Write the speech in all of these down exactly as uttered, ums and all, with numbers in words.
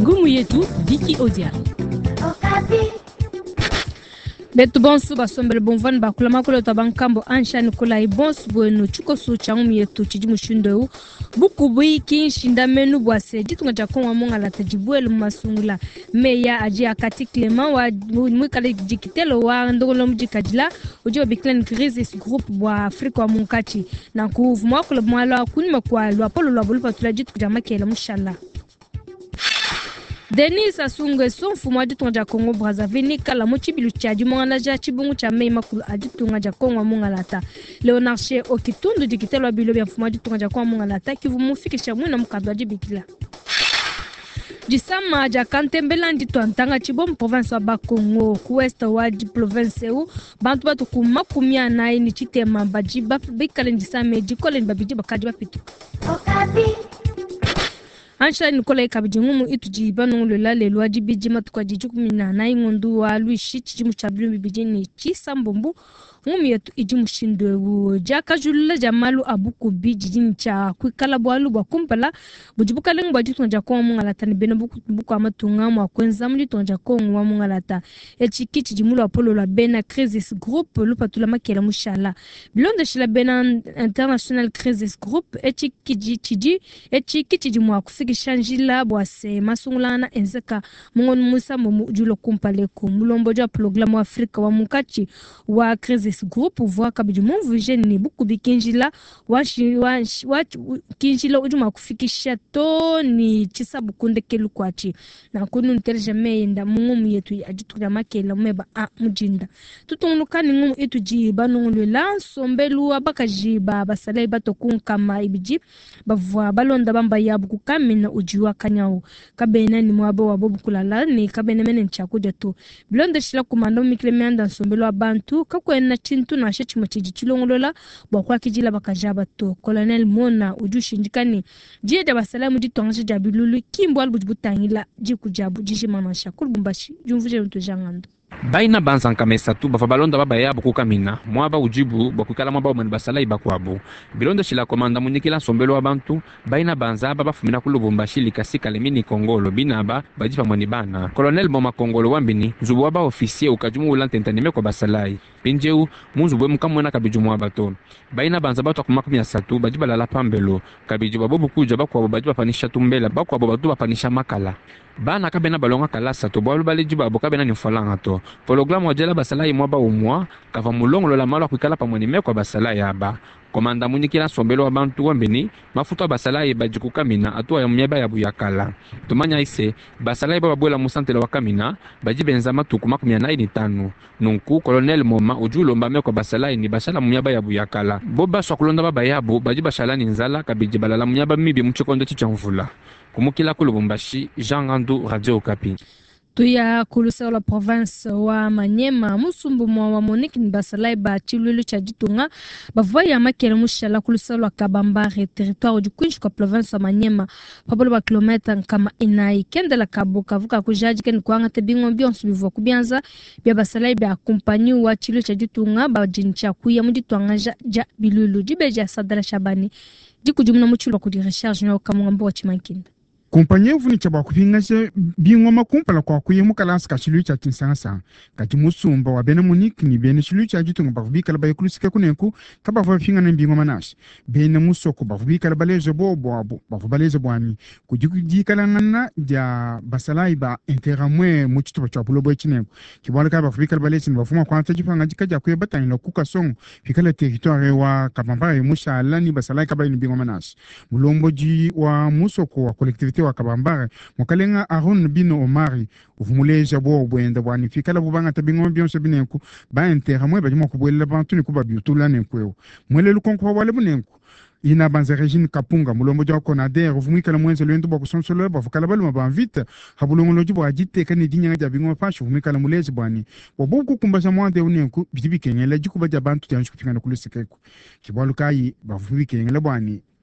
Ngumu yetu Vicky Odia. Betu bonsu basombele bonvan bakulama kolo tabankambo ansha nikola ibons bueno chuko su changu yetu chijimu shundeu buku bui kinshinda menu bwase jitunga jakonwa monga la tajibuelu masungula meya aji akati klema wa mwikale jikitelo wa ndogolo mjikajila ujiwa biklen crisis group bwa Afrika wa munkachi na kuvu mwakula mwala kunima kwa luapolo luabulupa tulajitu kujama kela mshala. Denis Asungwe son fumwa jitunga ja Kongo Brazzaville kala mochibilu cha jumwana ja chibungu cha mei makulu ajitunga ja Kongo mungalata Leonard Che okitundu jikitelo bilo bya fumwa jitunga ja Kongo mungalata kivu mufikisha mwina mukadwa jibikila Jisama ja kantembela ndi twantanga chibom province wa Bakongo kuwest wa province u bantu batu kumakumia na ini chitema bajiba bikale ndisame jikole babijiba kajiba pitu Ansha Nicola Kabijingumu itujiba nungulu la lelwa jibiji matukwa jijukumina na ingondu wa luishi chijimu chabilu mbijini chisa mbombu ngumi yetu ijimu shindwe jaka julula jamalu abuku bijini cha kuikala bualu bwa kumpala bujibuka lengu bwa jitu njako wa mungalata ni bena buku buku amatunga mwa kwenza mjitu njako wa mungalata echiki chijimulu apolo la bena crisis group lupa tulama kela mushala bilonde shila bena international crisis group echiki chiji echiki chijimu wa kufiki shanjila bwase masungulana enzeka mungonu musa mumu julo kumpaleku mulombo jwa programu Afrika wa mukachi wa crisis group voa kabijumu vijeni ni buku bikinjila washi washi kinjila ujuma kufikisha to ni chisa bukunde kelu kwachi na kunu nterja meenda mungumu yetu ajitukya makela meba a mujinda tutungukani ngumu itu jiba nungulu la sombelu abaka jiba basalai bato kunkama ibiji bavwa balonda bamba yabu kukamina ujiwa kanyawo kabena ni mwabo wabo bukulala ni kabena menen chakuja to bilonde shila kumanda mikile meanda sombelu abantu kakwena chintu na shechi machiji chilongolola bakwa kijila bakajaba to Colonel Mona ujushi njikani jie da basalamu jitongasha jabilulu kimbo albujibutangila jikujabu jishimana shakul bumbashi jumvuje mtu jangando Baina banzanka mesatu bafa balonda baba ya bukukamina mwaba ujibu bakukala mwaba umani basalai bakwabu bilonda shila komanda munikila sombelo abantu baina banza baba fumina kulubumbashi likasika lemini Kongolo binaba bajipa mwani bana Colonel Moma Kongolo wambini zubu waba ofisie ukajumu ulantentanime kwa basalai pinjeu muzubwe mukamwena kabijumu wabato baina banza batu akumakumi ya satu bajiba lala pambelo kabijuba bobu kuja bakwabu bajiba panisha tumbela bakwabu batu bapanisha makala bana kabena balonga kalasa to bwalu balijiba bokabena ni mfalanga to Pologramu wajela basalai mwaba umwa kava mulongo la malo kwikala pamwani mekwa basalai aba komanda munikila sombelo abantu wambeni mafuta basalai bajikukamina atua ya mnyeba ya buyakala tumanya ise basalai baba bwela musantela wakamina bajibenza matuku makumi anayi ni tano nunku Colonel Moma ujulo mbamekwa basalai ni bashala mnyeba ya buyakala boba swakulonda baba yabu bajibashala ni nzala kabijibalala mnyeba mibi mchikondo chichamvula kumukila kulubumbashi Jean Randu Radio Okapi. Tuya kulusa la province wa Manyema musumbu mwa wa Monique Basalai ba chilulu cha jitunga bavaya makele mushala kulusa la Kabambare territoire du Kwinch kwa province wa Manyema pabolo ba kilomita kama inai kende la kabuka vuka kujaji ken kwanga tebingo bionsu bivwa kubianza bya Basalai ba kompanyi wa chilulu cha jitunga ba jincha kuya mujitwanga ja, ja bilulu jibeja Sadala Shabani jikujumuna muchulo ku di recherche no kamungambo wa Chimankinda Kompanyi uvuni chaba kupingashe bingoma kumpala kwa kuyemu kalansi kashilu cha tinsangasa. Kati musumba wa bena Monique ni bena shilu cha jitunga bavubika la bayekulusika kunenku kaba vafinga na bingoma nashi. Bena musoko bavubika la balezo bobo abo bavubalezo bwani. Kujikujika la nana ja basalai ba interamwe muchitupa cha pulobo echinenku. Kibwala kaba bavubika la balezo ni bafuma kwa anta jifanga jikaja kuye batani la kuka songo. Fika la territoire wa kabambara musha alani basalai kaba ni bingoma nashi. Mulombo ji wa musoko wa kolektivite wa Kabambare mukalenga Aaron Bino Omari uvumuleja bo bwenda bwani fikala bubanga tabingo byonse binenku ba intera mwe bajimo kubwela bantu ni kuba byutula nenkweo mwele lukonko wale bunenku ina banza Regine Kapunga mulombo jwa Conader uvumika la mwenze lwendo bwa kusonsolo bwa fukala balu ba vite habulongo loji bwa jite kani dinya ja bingo pashu uvumika la mulezi bwani wabuku kumbaza mwande unenku bitibikengela jikuba ja bantu tyanshu kupingana kulisekeko kibwalu kai bavubike ngela bwani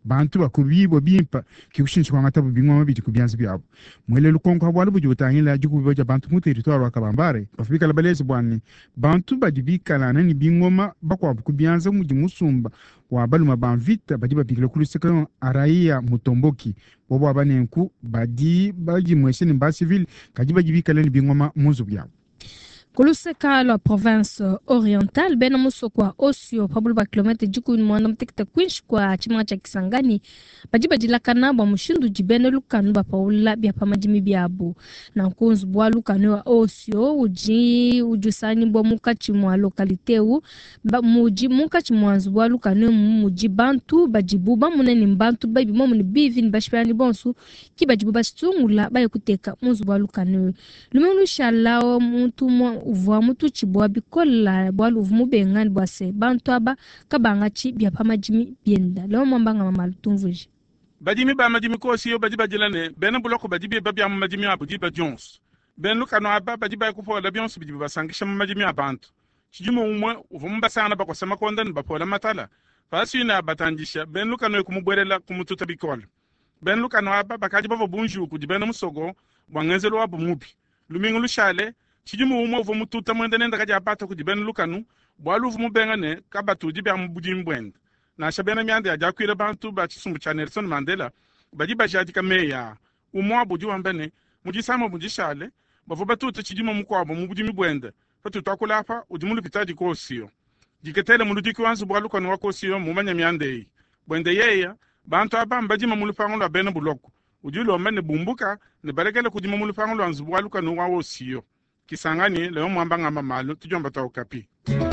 bantu bakubi bo bimpa kikushinchi kwa ngata bingwa mabiti kubyanzi byabo mwele lukongo habwala bujuta ngila juku boja bantu mu territoire wakabambare bafika la balezi bwani bantu badibika la nani bingoma bakwa kubyanza muji musumba wa baluma banvita badiba bigile kuluseka araia mutomboki bobo abanenku badi baji mweseni ba civil kajiba jibika la bingoma muzu byabo Kuluseka la province orientale bena musokwa osio pabulu ba kilometre jiku ni mwana mtekita kwinshi kwa chimanga cha Kisangani bajiba jilakana ba mushindu jibene lukanu ba paula bia pamajimi biabu na nkunzu bwa lukanu wa osio uji ujusani bwa muka chimwa lokalite u ba muji muka chimwanzu bwa lukanu muji bantu bajibu ba muneni mbantu baby momu ni bivi ni bashipani bonsu ki bajibu basitungula baye kuteka munzu bwa lukanu lumenu shalao muntu mwa uvuwa mutu chibwa bikola bwa luvumu bengani bwa se bantu aba kabanga chi bia pamajimi bienda leo mwambanga mamalu tumvuji badimi ba majimi ko siyo badi badilane bena buloko badibi babia majimi abu diba Jones ben lukano aba badi ba ko fola bions bidi ba sangisha majimi abantu chijumo umwe uvumu basana ba ko sama kondan ba pola matala fasi na batangisha ben lukano ko mubwerela ko mututa bikola ben lukano aba bakaji bavo bunju ku dibena musogo bwangenzelo wabu mubi lumingu lushale chijumo umwe uvumu tuta mwendene ndakaja apata ku dibena lukanu bwalu uvumu bengane kabatu dibia mbudi mbwenda na shabena miande ya jakwira bantu ba chisumbu cha Nelson Mandela badi ba jadika meya umwa budi wambene mujisama mujishale bavu batuta chijimo mukwabo mubudi mibwende fatu takulafa udimulu pitadi kosiyo jiketele muludiki wanzu bwaluko no wakosiyo mumanya miande bwende yeya bantu abamba jima mulufango bena buloko ujulo mene bumbuka ne barekele kudima mulufango wanzu bwaluko no wawosiyo Kisangani leo mwamba ngamba malu tujomba ta okapi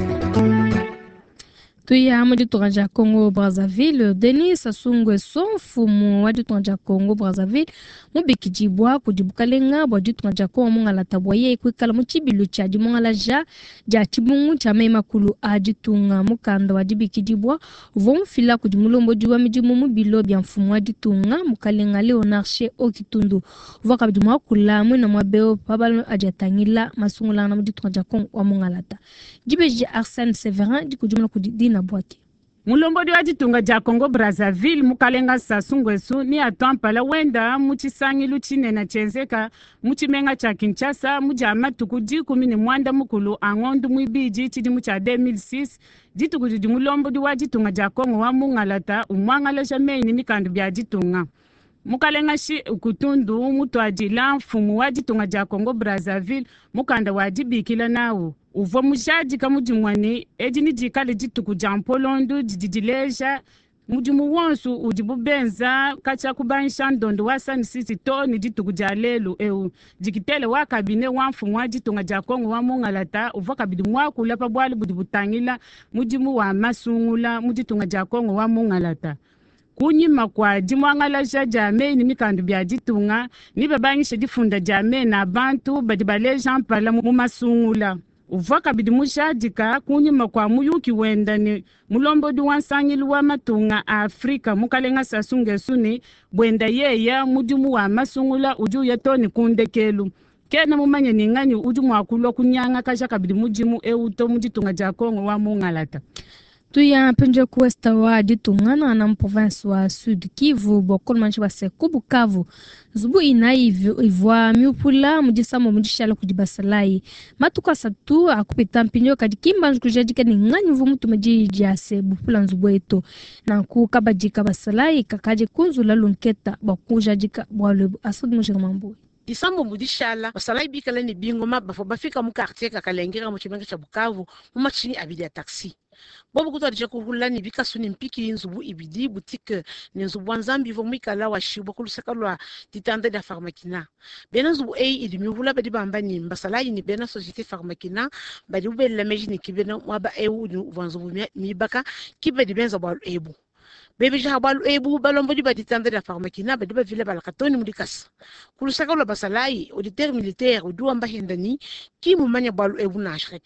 Tuya mudi tuanja Congo Brazzaville Denis Sassou Nguesso fumu wadi tuanja Congo Brazzaville mubikijibwa kujibukalenga bwadi tuanja Congo mungala tabwaye kwikala muchibilu cha dimungala ja ja tibungu cha mema kulu ajitunga mukanda wadi bikijibwa vomfila kujimulombo diwa mijimu mubilo bya mfumu wadi tunga mukalenga Leonarche Okitundu voka bidumwa kula mwina mwabeo pabalo ajatangila masungula na mudi tuanja Congo wa mungalata jibeji Arsène Severin dikujumla kudina Boaki. Mulombodi wa jitunga ja Congo Brazzaville mukalenga Sassou Nguesso ni atampala wenda muchisangi luchine na chenzeka muchimenga cha Kinshasa mujama tukuji kumi ni mwanda mukulu angondu mwibiji chidi mucha deux mille six jitukuji di mulombodi wa jitunga ja Congo wa mungalata umwangala jameni mikandu bya jitunga mukalenga shi ukutundu mutu ajila mfumu wa jitunga ja Congo Brazzaville mukanda wajibikila nawo uvo mushaji kamujimwani ejini jikale jituku jampolondu jijijileja mujimu wonsu ujibubenza kacha kubanisha ndondo wasani sisi toni jituku jalelu eu jikitele wakabine wamfu mwajitunga ja Congo wa mungalata uvo kabidi mwakula pabwali budibutangila mujimu wa masungula mujitunga ja Congo wa mungalata kunyima kwa jimwangala ja jame ni mikandu bya jitunga nibe banyisha difunda jame na bantu badibaleja mpala mu masungula uvaka bidi mushadika kunyima kwa muyuki wenda ni mulombodi wansangili wa matunga a Afrika mukalenga Sassou Nguesso ni bwenda yeya mudimu wa masungula uju yetoni kundekelu kena mumanye ningani uju mwakulwa kunyanga kasha kabidi mujimu euto mujitunga ja Congo wa mungalata Tuya penje kuwesta wa ditungana na province wa Sud Kivu bokol manchi base kubukavu zubu ina ivwa miupula mujisamo mujishala kujibasalai matuka satu akupita mpinyo kadikimba nkujajika ni ngani vumutu majijase bupula nzubu eto na kukabajika basalai kakaje kunzu la lunketa bakujajika bwalebu asud mujika mambu Isambo mudishala basalai bikala ni bingoma bafo bafika mu quartier kakalengera mu chimenga cha Bukavu mu machini abidi ya taxi bobo kuto adija kuhula ni bikasu ni mpiki nzubu ibidi boutique ni nzubu wanzambi vo mwikala wa shibo kulusaka lwa titande da Pharmakina bena nzubu ei idi mihula badi bamba ni basalai ni bena société Pharmakina badi ubele meji ni kibena waba eu ni wanzubu mibaka kibedi benza bwalu ebu bebe ja balu ebu balombo di badi tande da Pharmakina badi ba vile balakatoni mudikasa kulusaka lwa basalai auditeur militaire uduwa mba hendani ki mumanya balu ebu na ashrekesa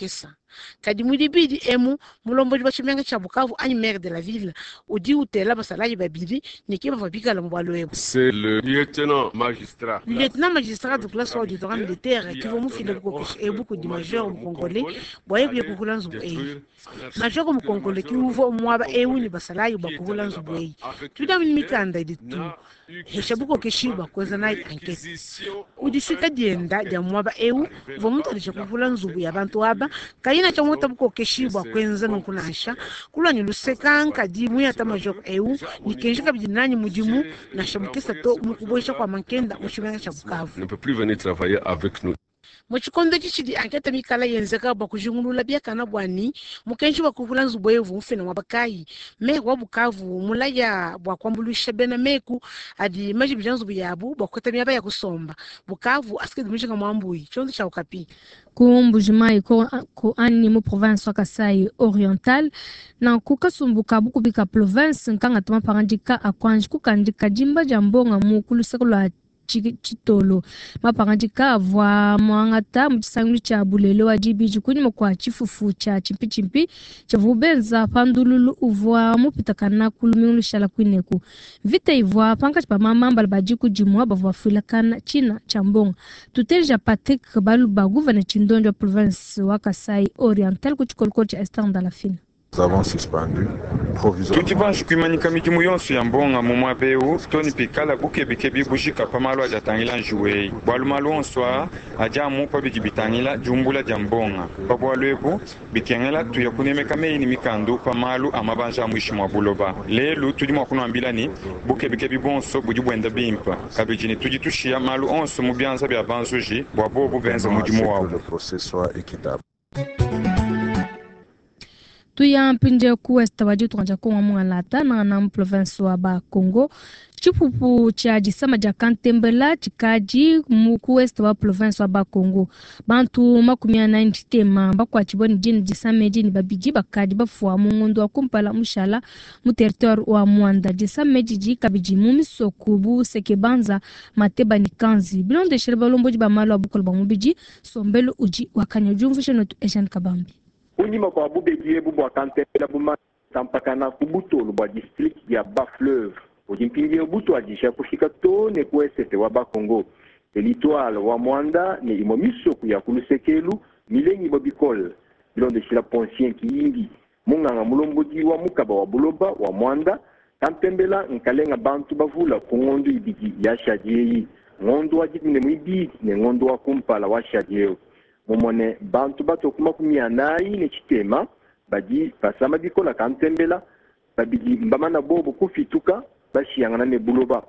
kadi mudibidi emu mulombo di bachimenga cha Bukavu ani maire de la ville udi utela basalaji babili nikiba fabika la mbalo ebo. C'est le lieutenant magistrat. Le lieutenant magistrat de classe auditoire militaire qui va mu file ko ebu ko di major mkongole boye bya kukula nzubu e. Major mkongole ki uvo mwaba ewu ni basalaji bakukula nzubu e. Tuda mikanda di tu. Heshabuko keshiba kweza na enquête. Udisika dienda dia mwaba ewu vomuntu alisha kukula nzubu ya bantu aba kaina cha mwota buko keshiba kwenza nkunasha kula ni lusekanka di muya tamajor ewu ni kenjika bidinani mudimu na shamukisa to mukuboisha kwa mankenda mushimanga cha Bukavu. Ne peut plus venir travailler avec nous. Muchikondo chichidi anketa mikala yenzeka bakujungulula byakana bwani mukenshi bakuvula nzubo yevu mfena wabakai me wa Bukavu mulaya bwa kwambulusha bena meku adi maji bijanzu yabu bakota myaba ya kusomba Bukavu aske dimishinga mwambui chondo cha Okapi kumbujimai ko ko ani mu province wa Kasai Oriental na kukasumbuka buku bika province nkanga tama parandika akwanji kukandika jimba jambonga mu kulusekolo chitolo mapangandika vwa mwangata mchisangu cha bulelo wa jibiji kuni mkwa chifufu cha chimpi chimpi cha vubenza pandululu uvwa mupitakana kulumiulu shala kwineku vita ivwa panga chipa mamamba albajiku jimwa bavwa filakana china chambonga tutelja Patrick Baluba gouverneur chindonjo wa province wa Kasai Oriental kuchikoloko cha Estang da la Fine. Nous avons suspendu provisoirement. Tuti banshi kuimanyika mijimu yonsu ya mbonga mu mwabeu toni pikala bukebekebi bushika pamalo ajatangila njuwei bwalumalu onswa aja mupa bijibitangila jumbula ja mbonga babwalwebu bikiangela tuyakunemeka meini mikandu pamalu amabanja mwishi mwa buloba lelu tudi mwakunambila ni bukebekebi bonso bujibwenda bimpa kabijini tujitushia malu onso mubyanza bya banzuji bwabobu benza mujimu wao. Le procès soit équitable. Tuya mpinje kuwesta wajitu kanja kuwa mwangalata na na province wa ba Congo chipupu cha jisama ja kantembela chikaji mukuwesta wa province wa ba Congo bantu makumia na njitema bakwa chiboni jini jisame jini babiji bakaji bafuwa mungundu wa kumpala mushala mu territoire wa Mwanda jisame jiji kabiji mumisokubu sekebanza mateba nikanzi bilonde shirba lomboji ba malo abukol ba mubiji sombelo uji wakanya jumfisha notu Asian Kabambi. Unima kwa bubeji bubu akantela buma tampakana kubutolo bwa district ya Bas-Fleuve ujimpingi obuto ajisha kufika to ne kuesete wa Bakongo territoire wa Mwanda ni imomiso kuya kulusekelu milengi bobikol bilonde shila ponsien kiingi munganga mulomboji wa mukaba wa buloba wa Mwanda tampembela nkalenga bantu bavula kungondu ibiji ya shadieyi ngondo wajitine mwibidi ne ngondo wa kumpala wa shadieo momone bantu bato kuma kumia nai ne chitema baji basama bikola kantembela babiji mbamana bobo kufituka bashiyangana ne buloba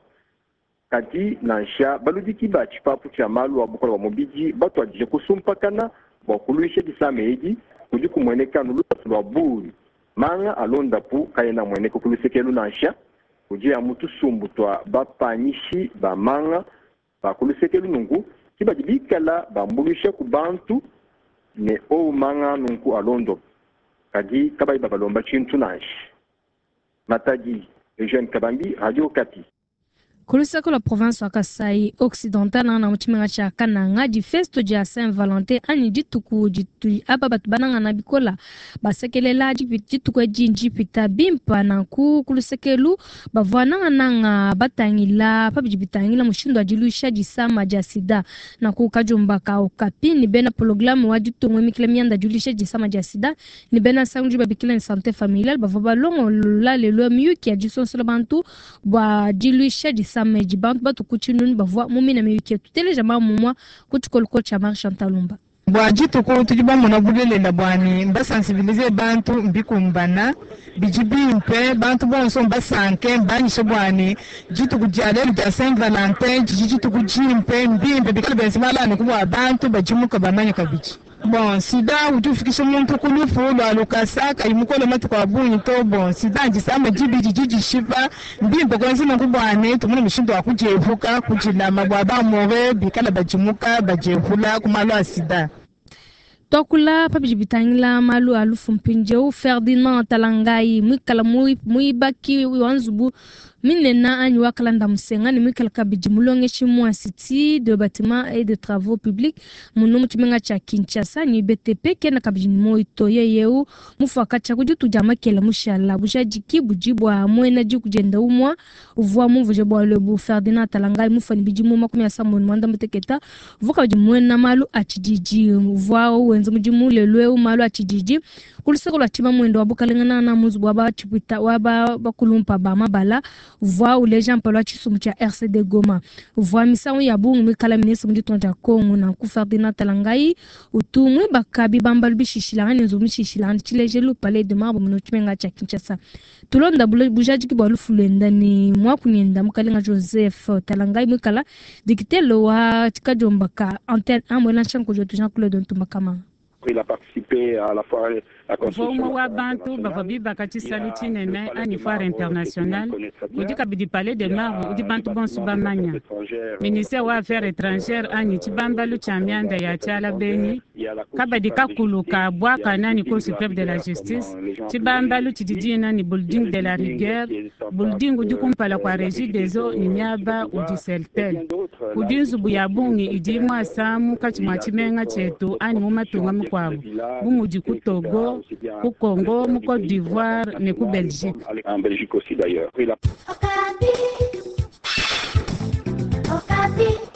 kati nansha baludiki ba chipapu cha malu wa bukola wa mobiji bato ajije kusumpakana bakuluisha disame eji kudi kumweneka nulu lwa buri manga alonda pu kayena mweneko kulusekelu nansha kudi ya mutu sumbutwa bapanyishi ba manga bakulusekelu nungu kiba jibikala bambulisha ku bantu ne o manga nunku alondo kadi kaba iba balomba chintu nashi Matadi Eugène Kabambi Radio Okapi. Kulusako la province wa Kasai Occidental na mchimenga cha kananga di festo ja Saint-Valentin ani dituku ditu aba batu bananga na bikola basekelela dituku jinji pita bimpa na ku kulusekelu bavana nanga batangila pabi bitangila mushindo ajilusha jisama ja sida na ku kajumba ka Okapi ni bena program wa ditungwe miklemianda julisha jisama ja sida ni bena sangu babikila ni santé familiale bavaba longo la lelo mieux qui a du son sur bantu ba dilusha jisama meji bantu batu kuchinuni bavwa mumi na mewike tutele jamaa mumwa kutukolko cha Mar Chantalumba bwaji tuko tujiba mona bulelela bwani mba sensibiliser bantu mbikumbana bijibimpe bantu bonso mba sanke mbanyishe bwani jitu kujale lja Saint Valentin jitu kujimpe mbimpe bikala bensimala nikubwa bantu bajimuka bamanya kabichi. Bon, sida utufikisha muntu kulufu lwa lukasaka imukole matu kwa bunyi to bon sida njisama jibiji jiji shipa mbimbe kwa nzima kubwane tumuni mishindo wa kujefuka kujina mabwaba mure bikala bajimuka bajefula kumalwa sida. Tokula papi bitangila malu alufu mpinjeu Ferdinand Talangai mwikala mui baki wanzubu minena anyi wakalanda musenga ni Michael Kabiji mulonge chimwa city de bâtiments et de travaux publics munumu chimenga cha Kinshasa ni B T P kena Kabiji moito yeyeu mufaka cha kujutu jama kela mushala bujajiki bujibwa mwena ji kujenda umwa uvwa muvuje bwa lebu Ferdinand Talangai mufani bijimu makumi ya samu mwanda muteketa vuka jimwena malu achijiji uvwa uwenzu mujimu lelwe malu achijiji kuliseko la chima mwendo wabukalengana na muzu waba chipita waba bakulumpa ba mabala vwa uleja mpalwa chisumu cha R C D Goma vwa misangu ya bungu mikala ministre mjitu nja Kongo na ku Ferdinand Talangai utumwe bakabi bambalu bishishilangani nzu mishishilangani chileje lu palais de marbre mno chimenga cha Kinshasa tulonda bujaji kibalu fulenda ni mwa kunyenda mukalenga Joseph Talangai mikala dikitelo wa chikajombaka antenne amwena chanko jotu Jean-Claude Ntumakama. Il a participé à la foire à construction wa bantu bafabi bakati saluti nene ani foire internationale udi kabidi palais de marbre udi bantu bonsu bamanya ministère wa affaires étrangères ani tibamba lu chamianda ya chala beni kabadi kakuluka bwa kanani cour suprême de la justice tibamba lu tididina ni building de la rigueur building udi kumpala kwa régie des eaux ni nyaba udi seltel udi nzubu ya bungi idi mwa samu kati mwa chimenga chetu ani mumatunga mkwabo bumuji ku Togo, ku Congo, mu Côte d'Ivoire, ne ku Belgique. En Belgique aussi d'ailleurs. Okapi. Okapi.